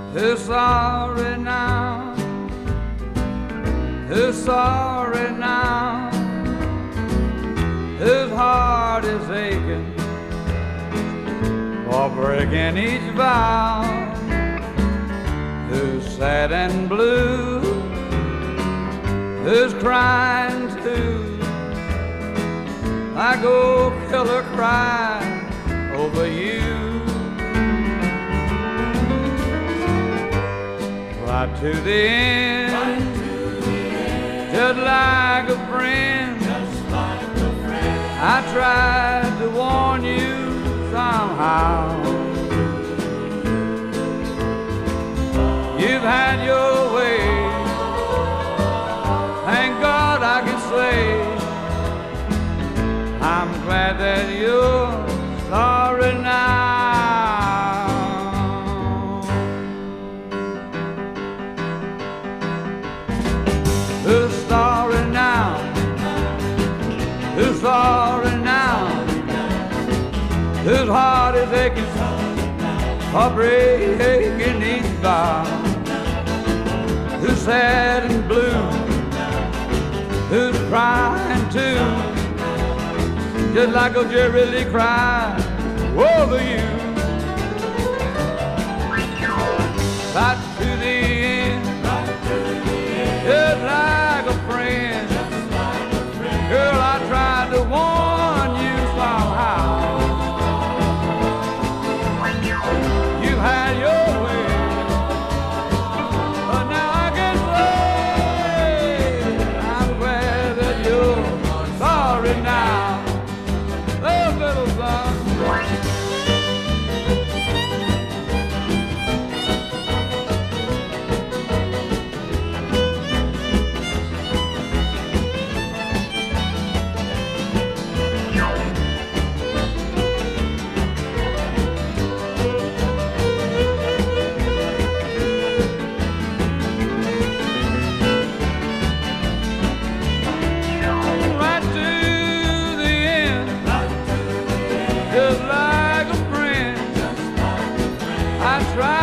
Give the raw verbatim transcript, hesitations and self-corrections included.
Who's sorry now? Who's sorry now? Whose heart is aching for breaking each vow? Who's sad and blue? Who's crying too? Like old killer crying over you. Right to the end, right to the end. Just like a friend, just like a friend. I tried to warn you somehow. You've had your way, thank God I can say I'm glad that you're sorry now. Who's sorry now? Who's sorry now? Whose heart is aching for breaking each vow? Who's sad and blue? Who's crying too? Just like old Jerry Lee cried over you. Right to the end, Right to the end. just like a friend. Just like a friend. Girl, I tried to warn you somehow. You had your way, but now I can say I'm glad that you're sorry now. Oh, little son. Right to the end, Right to the end. just like a friend. Just like a friend. I tried